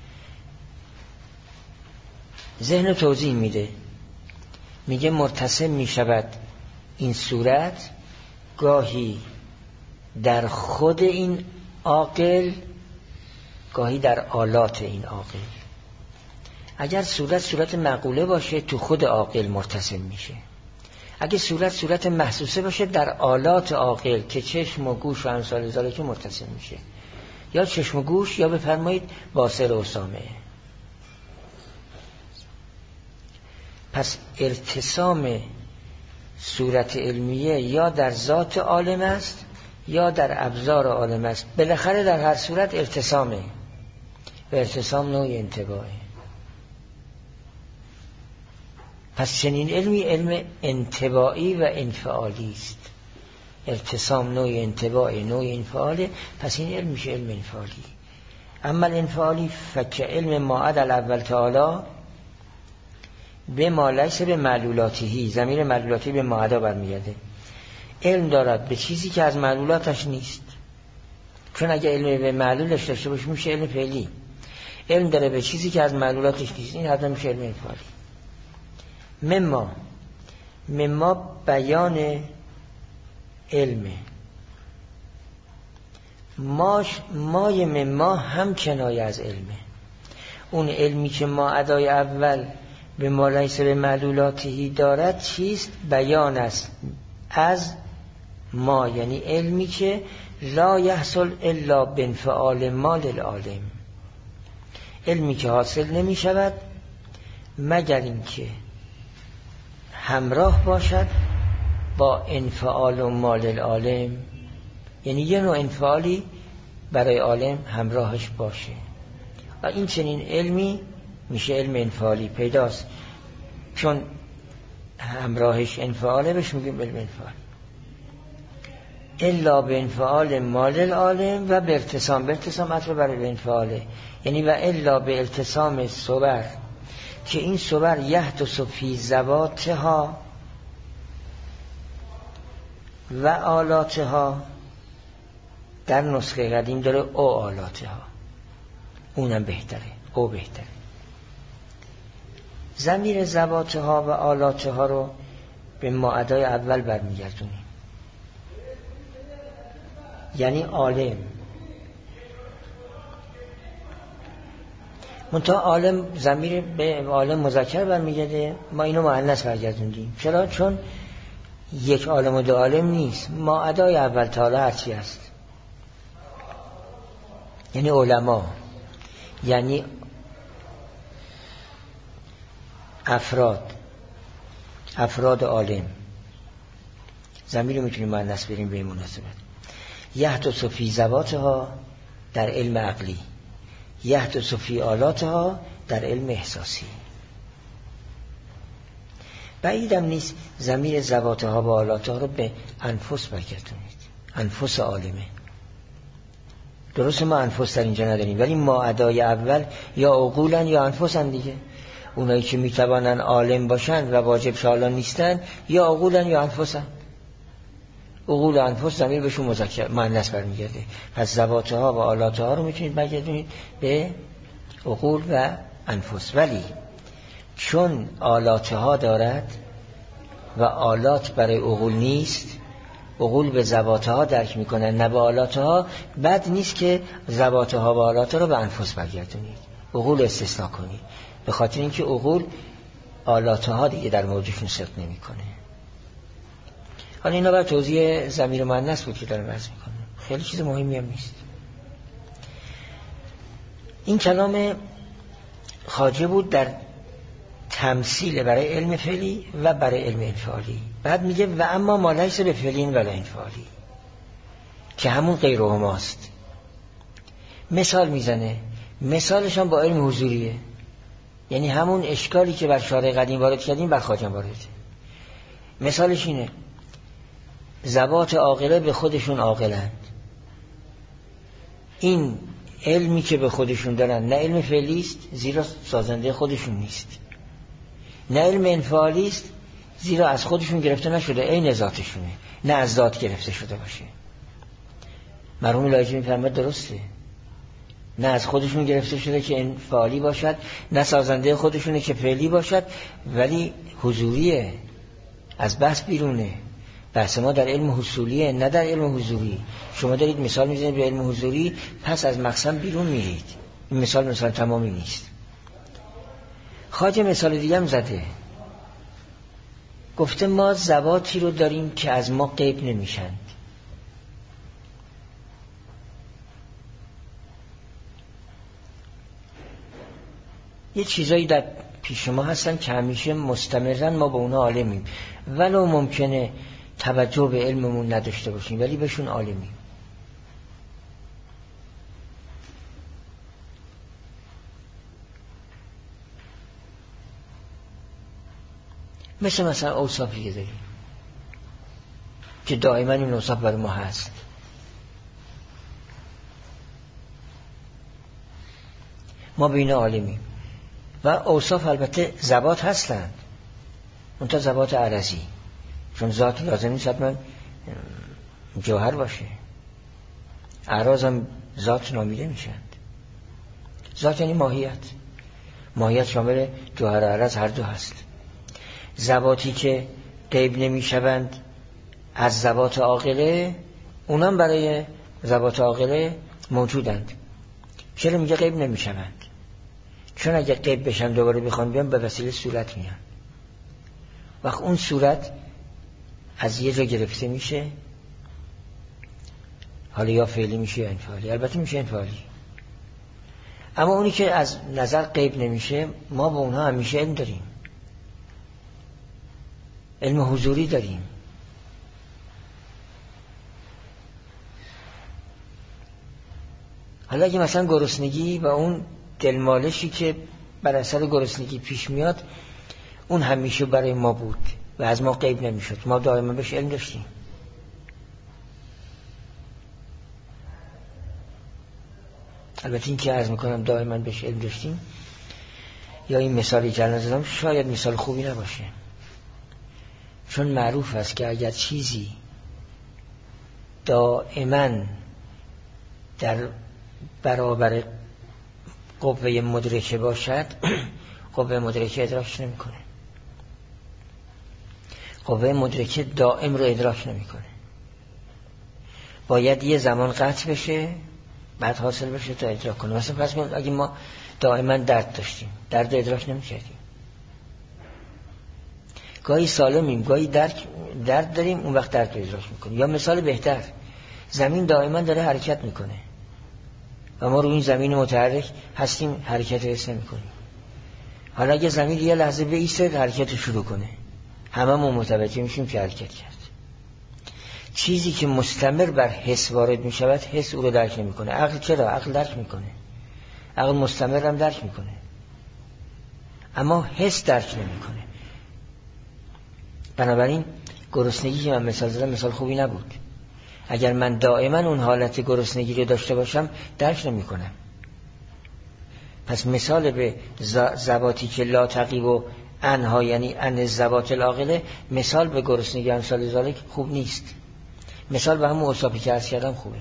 [SPEAKER 1] ذهن توضیح میده، میگه مرتسم میشود این صورت گاهی در خود این عاقل، گاهی در آلات این عاقل. اگر صورت صورت معقوله باشه تو خود عاقل مرتسم میشه، اگه صورت صورت محسوسه باشه در آلات عاقل که چشم و گوش و امثال ذالک مرتسم میشه، یا چشم و گوش یا بفرمایید باصر و سامعه. پس ارتسام صورت علمیه یا در ذات عالم است یا در ابزار عالم است، بالاخره در هر صورت ارتسامه و ارتسام نوع انتباهه. پس چنین علمی علم انتباعی و انفعالی است. ارتسام نوع انتباع نوع انفعاله، پس این علم میشه علم انفعالی. اما الانفعالی فک علم ما عدا الاول تعالی به ما لیس به معلولاتی، ضمیر معلولاتی به ما عدا برمیگرده. علم دارد به چیزی که از معلولاتش نیست، چون اگه علم به معلولش داشته باشه میشه علم فعلی. علم داره به چیزی که از معلولاتش نیست، این حتما میشه علم انفعالی. مما مما بیان علمه، ماش مای مما هم کنایه از علمه. اون علمی که ما ادای اول به ما لیس به معلولاتی دارد چیست؟ بیان است از ما، یعنی علمی که لا یحصل الا بانفعال ما للعالم، علمی که حاصل نمی شود مگر اینکه همراه باشد با انفعال و ما للعالم، یعنی یه نوع انفعالی برای عالم همراهش باشه. و این چنین علمی میشه علم انفعالی پیداست، چون همراهش انفعاله بهش میگیم علم انفعالی. الا به انفعال ما للعالم و به ارتسام، به ارتسام عطف برای انفعاله، یعنی و الا به ارتسام صور که این صور یحدث فی ذواتها و آلاتها. در نسخه قدیم داره او آلاتها، اونم بهتره، او بهتره. ضمیر ذواتها و آلاتها رو به معدای اول برمیگردونیم، یعنی عالم. منتها عالم ضمیر به عالم مذکر برمیگرده، ما اینو مؤنث برگردوندیم. چرا؟ چون یک عالم و دو عالم نیست، ما ادای اول تعالی هرچی است، یعنی علما، یعنی افراد افراد عالم. ضمیر میتونیم مؤنث بریم به مناسبت. یحدث فی ذواتها در علم عقلی، یحدث فی آلاتها در علم احساسی. بعیدم نیست ضمیر ذواتها و آلاتها رو به انفس برگردونید، انفس عالمه. درسته ما انفس در اینجا نداریم، ولی ما ادای اول یا عقولن یا انفسن دیگه. اونایی که میتوانن عالم باشن و واجب شالان نیستن یا عقولن یا انفسن. عقول و انفس ضمیر بهشون مذکر مؤنث برمیگرده. پس ذوات ها و آلات ها رو میتونید برگردونید به عقول و انفس. ولی چون آلات ها دارد و آلات برای عقول نیست، عقول به ذوات ها درک میکنن نه به آلات ها، بد نیست که ذوات ها و آلات ها رو به انفس برگردونید، عقول استثناء کنید، به خاطر اینکه عقول آلات ها دیگه در موردشون صدق نمیکنه. حالا اینا بر توضیح ضمیر مؤنث بود که دارم عرض میکنم، خیلی چیز مهمی هم نیست. این کلام خواجه بود در تمثیل برای علم فعلی و برای علم انفعالی. بعد میگه و اما ما لیس به فعلین ولا انفعالی، که همون غیرهماست. مثال میزنه، مثالش هم با علم حضوریه، یعنی همون اشکالی که بر شارع قدیم وارد کردیم بر خواجه وارده. مثالش اینه، ذوات عاقله به خودشون عاقلند. این علمی که به خودشون دارن نه علم فعلی است زیرا سازنده خودشون نیست، نه علم انفعالی است زیرا از خودشون گرفته نشده، عین ذاتشونه، نه از ذات گرفته شده باشه. مرحوم لاجی میفرماد درسته، نه از خودشون گرفته شده که انفعالی باشد، نه سازنده خودشونه که فعلی باشد، ولی حضوریه، از بحث بیرونه. بحث ما در علم حصولیه نه در علم حضوری. شما دارید مثال میزنید به علم حضوری، پس از مقسم بیرون میرید. این مثال مثال تمامی نیست. خواجه مثال دیگه هم زده، گفته ما ذواتی رو داریم که از ما غیب نمیشند. یه چیزایی در پیش ما هستن که همیشه مستمرن ما به اونا عالمیم، ولو ممکنه توجه به علممون نداشته باشیم ولی بهشون عالمیم. مثل مثلا اوصافی که داریم که دائما این اوصاف برای ما هست. ما به اینا عالمیم و اوصاف البته ذوات هستند، اون تا ذوات عرضی، چون ذات لازم نیست حتما جوهر باشه. اعراض هم ذات نامیده میشند. ذات یعنی ماهیت، ماهیت شامل جوهر و عرض هر دو هست. ذواتی که غیب نمیشوند از ذوات عاقله، اونم برای ذوات عاقله موجودند. چرا میگه غیب نمیشوند؟ چون اگه غیب بشن دوباره بخوان بیان به وسیله صورت میان. وقت اون صورت از یه جا گرفته میشه، حالا یا فعلی میشه یا انفعالی. البته میشه انفعالی. اما اونی که از نظر غیب نمیشه، ما با اونها همیشه علم داریم، علم حضوری داریم. حالا اگه مثلا گرسنگی و اون دلمالشی که بر اثر گرسنگی پیش میاد، اون همیشه برای ما بود و از ما غیب نمیشد، ما دائما بهش علم داشتیم. البته این که عرض میکنم دائما بهش علم داشتیم، یا این مثالی که الان زدم شاید مثال خوبی نباشه، چون معروف است که اگر چیزی دائما در برابر قوه مدرکه باشد، قوه مدرکه ادراک نمیکنه. قوه مدرکه دائم رو ادراک نمیکنه. باید یه زمان قطع بشه بعد حاصل بشه تا ادراک کنه. مثلا فرض کنید اگه ما دائما درد داشتیم، درد ادراک نمیکردیم. گاهی سالمیم، گاهی درد درد داریم، اون وقت درد رو ادراک میکنیم. یا مثال بهتر، زمین دائما داره حرکت میکنه و ما روی این زمین متحرک هستیم، حرکت رو حس نمی‌کنیم. حالا اگه زمین یه لحظه بایسته حرکت رو شروع کنه، هممون متوجه میشیم که حرکت کرد. چیزی که مستمر بر حس وارد میشود، حس او رو درک نمی‌کنه. عقل چرا؟ عقل درک می‌کنه. عقل مستمر هم درک می‌کنه، اما حس درک نمی‌کنه. بنابراین گرسنگی که من مثال زدم مثال خوبی نبود. اگر من دائما اون حالت گرسنگی رو داشته باشم درک نمی کنم. پس مثال به ذواتی که لا تقیب و انها، یعنی ان ذوات العاقله، مثال به گرسنگی امثال ذالک خوب نیست. مثال به همون اوصافی که عرض کردم خوبه.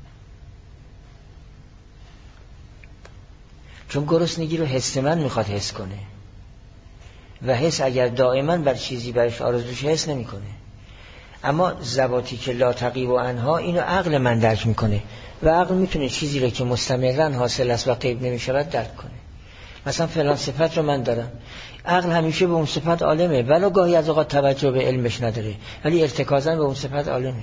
[SPEAKER 1] چون گرسنگی رو حس من میخواد حس کنه و حس اگر دائما بر چیزی برش آرزوش حس نمیکنه. اما ذواتی که لا تقیب و عنها اینو عقل من درک میکنه و عقل میتونه چیزی رو که مستمرا حاصل است و غیب نمیشود درک کنه. مثلا فلان صفت رو من دارم، عقل همیشه به اون صفت عالمه ولو گاهی از اوقات توجه به علمش نداره، ولی ارتکازاً به اون صفت عالمه.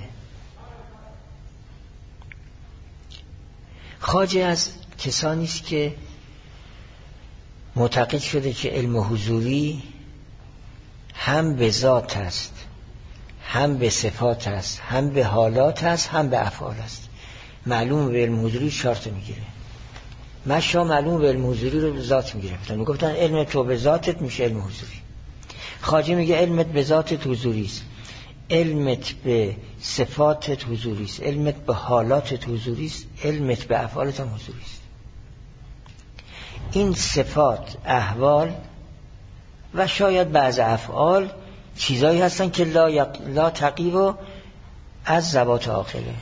[SPEAKER 1] خواجه از کسانی است که معتقد شده که علم حضوری هم به ذات است، هم به صفات است، هم به حالات است، هم به افعال است. معلوم به علم حضوری شرط میگیره. مشا معلوم به علم حضوری رو ذات میگرفتن، میگفتن علم تو به ذاتت میشه علم حضوری. خواجه میگه علمت به ذاتت حضوری است، علمت به صفاتت حضوری است، علمت به حالاتت حضوری است، علمت به افعالت هم حضوری است. این صفات، احوال و شاید بعض افعال چیزایی هستن که لا, یق... لا تقیب از ذوات عاقله،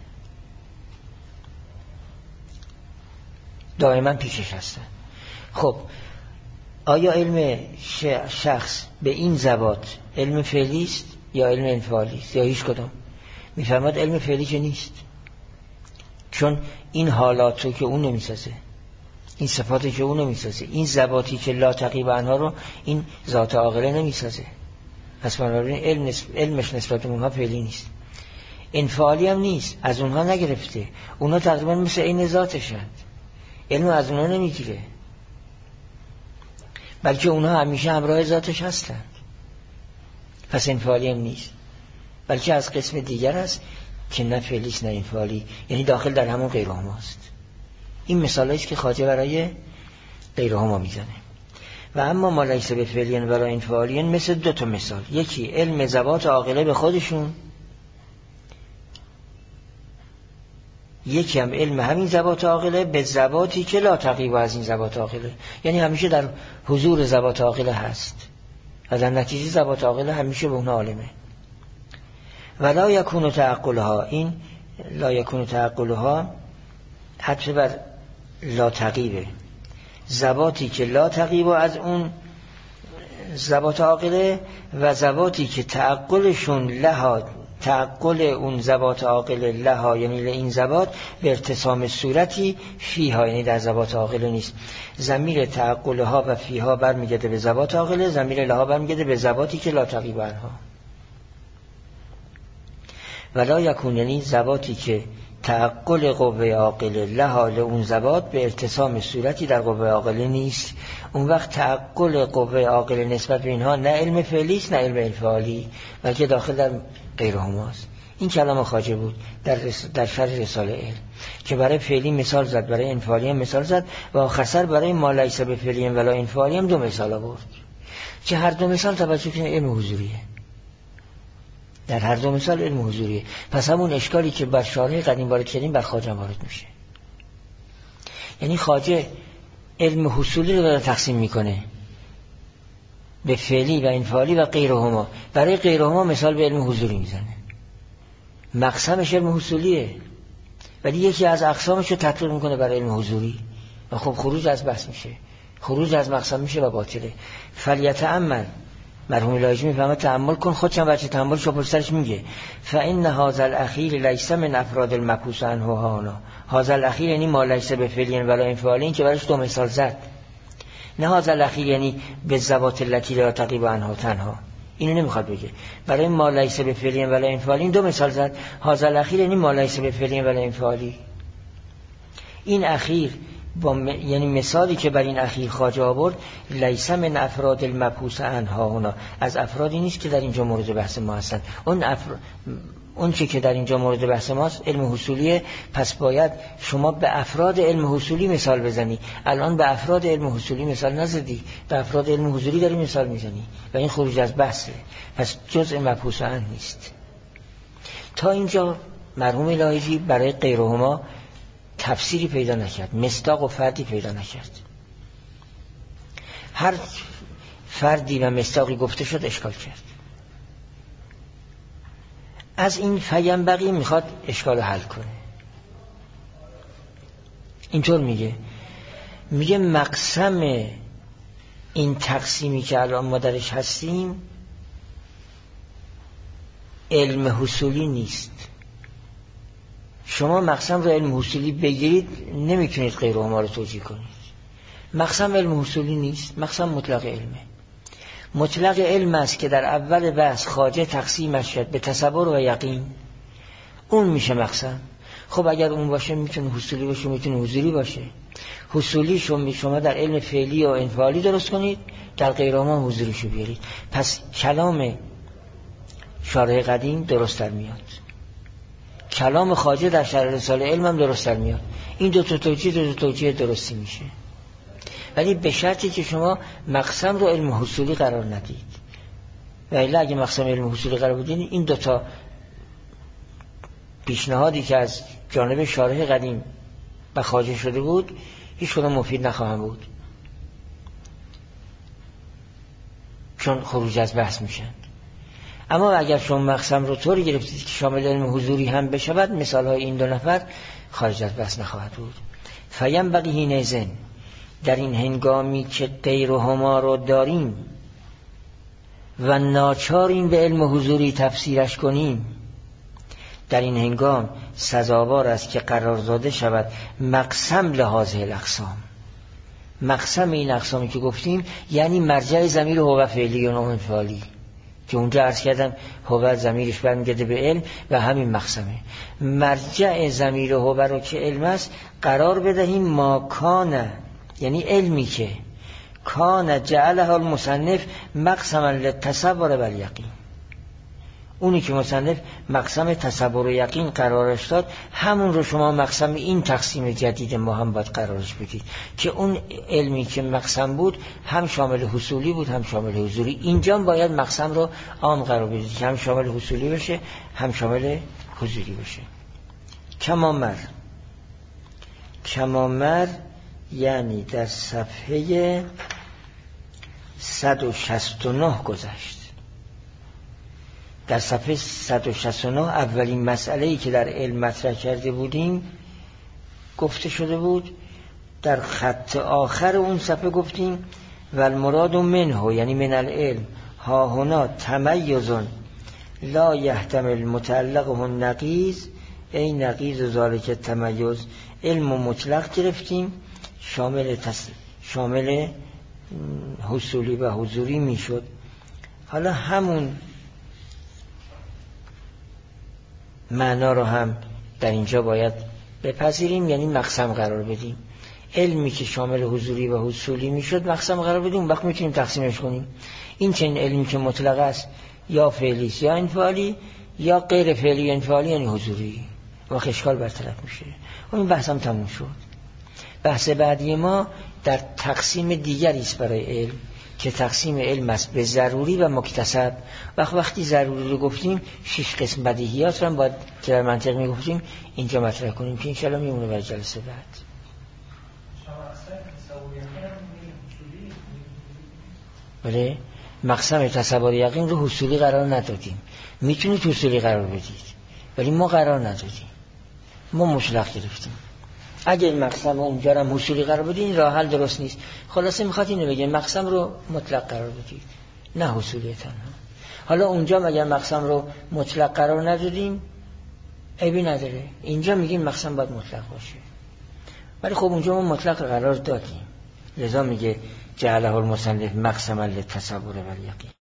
[SPEAKER 1] دائما پیشش هستن. خب آیا علم شخص به این ذوات علم فعلی است یا علم انفعالی است یا هیچ کدام؟ میفرماد علم فعلی که نیست، چون این حالاتو که اون نمیسازه، این صفاتی که اون نمیسازه، این ذواتی که لا تقیب عنها رو این ذات عاقله نمیسازه. پس بنابراین علم نسب... علمش نسبت به اونها فعلی نیست. انفعالی هم نیست، از اونها نگرفته، اونها تقریبا مثل این ذاتشند، علم از اونها نمیگیره، بلکه اونها همیشه همراه ذاتش هستند. پس انفعالی هم نیست، بلکه از قسم دیگر است که نه فعلی است نه انفعالی، یعنی داخل در همون غیرهما است. این مثالی است که خواجه برای غیرهما میزنه. و اما ما لیس به فعلی ولا انفعالی مثل دو تا مثال، یکی علم ذوات عاقله به خودشون، یکی هم علم همین ذوات عاقله به ذواتی که لا تقیب از این ذوات عاقله، یعنی همیشه در حضور ذوات عاقله هست و در نتیجه ذوات عاقله همیشه به اونها عالمه. و لا یکون تعقلها، این لا یکون تعقلها حتی بر لا تقیبه، ذواتی که لا تقیب از اون ذوات عاقله و ذواتی که تعقلشون لها، تعقل اون ذوات عاقله لها یعنی این ذوات به ارتسام صورتی فیها، یعنی در ذوات عاقله نیست. ضمیر تعقلها و فیها برمیگرده به ذوات عاقله، ضمیر لها برمیگرده به ذواتی که لا تقیب عنها. ولا یکون یعنی ذواتی که تعقل قوه عاقله لها اون ذوات به ارتسام صورتی در قوه عاقله نیست، اون وقت تعقل قوه عاقله نسبت به اینها نه علم فعلی است نه علم انفعالی، بلکه داخل در غیرهماست. این کلام خواجه بود در رس... در شرح رساله علم که برای فعلی مثال زد، برای انفعالی هم مثال زد و آخر برای ما لیس به فعلی ولا انفعالی هم دو مثال آورد که هر دو مثال توجه کنید علم حضوریه، در هر دو مثال علم حضوریه. پس همون اشکالی که بر شارح قدیم وارد کردیم بر خواجه وارد میشه. یعنی خواجه علم حصولی رو داره تقسیم میکنه به فعلی و انفعالی و غیرهما. برای غیرهما مثال به علم حضوری میزنه، مقسمش علم حصولیه ولی یکی از اقسامش رو تطبیق میکنه برای علم حضوری و خب خروج از بحث میشه، خروج از مقسم میشه و باطله. فلیتأمل، مرحوم لاهیجی میفهمه تأمل کن، خودش هم بچه تأمل شو پرسرش میگه فإن هذا الأخير ليس من افراد المبحوث عنه هانا. هذا الأخير یعنی ما لیس به فعلی ولا انفعالی، این که برایش دو مثال زد. نه هذا الأخير یعنی به ذوات التي لا تقیب عنها تنها، اینو نمیخواد بگه. برای ما لیس به فعلی ولا انفعالی دو مثال زد. هذا الأخير یعنی ما لیس به فعلی ولا انفعالی. این اخیر با م... یعنی مثالی که بر این اخیر خواجه آورد لیس من افراد المبحوث عنها هنا، از افرادی نیست که در اینجا مورد بحث ما هستن. اون افر... اون چی که در اینجا مورد بحث ماست علم حصولیه، پس باید شما به افراد علم حصولی مثال بزنی. الان به افراد علم حصولی مثال نزدی، به افراد علم حضوری داری مثال میزنی و این خروج از بحثه، پس جزء مبحوث عنه نیست. تا اینجا مرحوم لاهیجی برای غیرهما تفسیری پیدا نکرد، مصداق و فردی پیدا نکرد. هر فردی و مصداقی گفته شد اشکال کرد. از این فینبغی میخواد اشکال حل کنه. اینطور میگه میگه مقسم این تقسیمی که الان ما درش هستیم علم حصولی نیست. شما مقسم رو علم حصولی بگیرید نمیتونید غیر ما رو توجیه کنید. مقسم علم حصولی نیست، مقسم مطلق علمه. مطلق علم است که در اول بحث خواجه تقسیمش شد به تصور و یقین، اون میشه مقسم. خب اگر اون باشه میتونه حصولی باشه، میتونه حضوری باشه. حصولی شما شما در علم فعلی و انفعالی درست کنید، در غیر ما حضوریشو بیارید. پس کلام شارح قدیم درست‌تر میاد، کلام خواجه در شرح رساله علم هم درست‌تر میاد. این دو تا توجیه دو تا توجیه درستی میشه، ولی به شرطی که شما مقسم رو علم حصولی قرار ندید. و الا اگه مقسم علم حصولی قرار بدین این دو تا پیشنهادی که از جانب شارح قدیم به خواجه شده بود هیچ کدام مفید نخواهم بود، چون خروج از بحث میشن. اما اگر شما مقسم رو طوری گرفتید که شامل علم حضوری هم بشود، مثال های این دو نفر خارج از بحث نخواهد بود. فینبغی حینئذ، در این هنگامی که غیر هما رو داریم و ناچاریم به علم حضوری تفسیرش کنیم، در این هنگام سزاوار است که قرار داده شود مقسم لحاظه الاقسام. مقسم این اقسامی که گفتیم یعنی مرجع ضمیر هو فعلی و نوع انفعالی که اونجا عرض کردم هو ضمیرش برمیگرده به علم و همین مقسمه. مرجع ضمیر هو رو که علم است قرار بدهیم ما کان، یعنی علمی که کان جعله المصنف مقسما للتصور و الیقین، اونی که مصنف مقسم تصور و یقین قرارش داد همون رو شما مقسم این تقسیم جدید ما هم باید قرارش بدید که اون علمی که مقسم بود هم شامل حصولی بود هم شامل حضوری. اینجا باید مقسم رو عام قرار بدید که هم شامل حصولی بشه هم شامل حضوری بشه. کمامر کمامر یعنی در صفحه صد و شصت و نه گذشت. در صفحه صد و شصت و نه اولین مسئله‌ای که در علم مطرح کرده بودیم گفته شده بود. در خط آخر اون صفحه گفتیم و المراد منه، یعنی من العلم ها هنا تمیز لا یحتمل متعلقه النقیض ای نقیض ذالک تمیز. علم مطلق گرفتیم شامل تص... شامل حصولی و حضوری میشد. حالا همون معنا رو هم در اینجا باید بپذیریم، یعنی مقسم قرار بدیم. علمی که شامل حضوری و حصولی میشد مقسم قرار بدیم، اون وقت میتونیم تقسیمش کنیم. این چنین علمی که مطلق است یا فعلی یا انفعالی یا غیر فعلی انفعالی یعنی حضوری، وقت اشکال برطرف میشه. اون بحث هم تموم شد. بحث بعدی ما در تقسیم دیگری است برای علم که تقسیم علم است به ضروری و مکتسب. وقت وقتی ضروری رو گفتیم شش قسم بدیهیات رو هم باید که در منطق میگفتیم اینجا مطرح کنیم که انشاءالله میمونه برای جلسه بعد. بله، مقسم تصور یقین رو حصولی قرار ندادیم. میتونید حصولی قرار بدید ولی ما قرار ندادیم، ما مطلق گرفتیم. اگه مقسم اونجا رو حصولی قرار بدین راه حل درست نیست. خلاصه میخواد اینو بگه مقسم رو مطلق قرار بدید نه حصولی تنها. حالا اونجا مگر مقسم رو مطلق قرار ندادیم عیبی نداره، اینجا میگیم مقسم باید مطلق باشه، ولی خب اونجا ما مطلق قرار دادیم، لذا میگه جعله المصنف مقسما للتصور و الیقین.